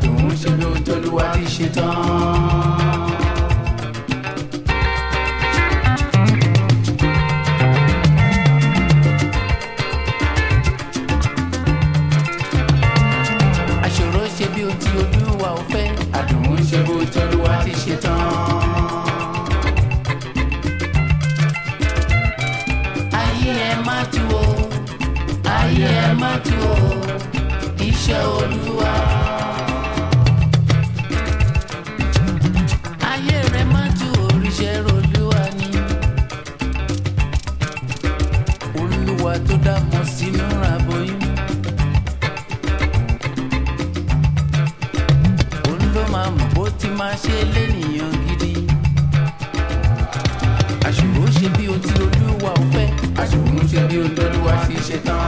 àdùn ṣe bí ohun t'Olúwa ti ṣe tán. àṣòro ṣe bí ohun tí Olúwa ò fẹ́, àdùn ṣe bí ohun t'Olúwa ti ṣe tán. ayé ẹ má tú o, ayé ẹ má tú o, iṣẹ́ Olúwa. ayé rẹ má tú oríṣẹ́ Olúwa ni. Olúwa tó dá mọ́ sínú aboyún. òun ló máa mọ̀ bó ti máa ṣe lénìyàn gidi. àṣòro ṣe bí ohun tí Olúwa ò fẹ́, àṣòro ṣe bí ohun t'Olúwa fi ṣe tán.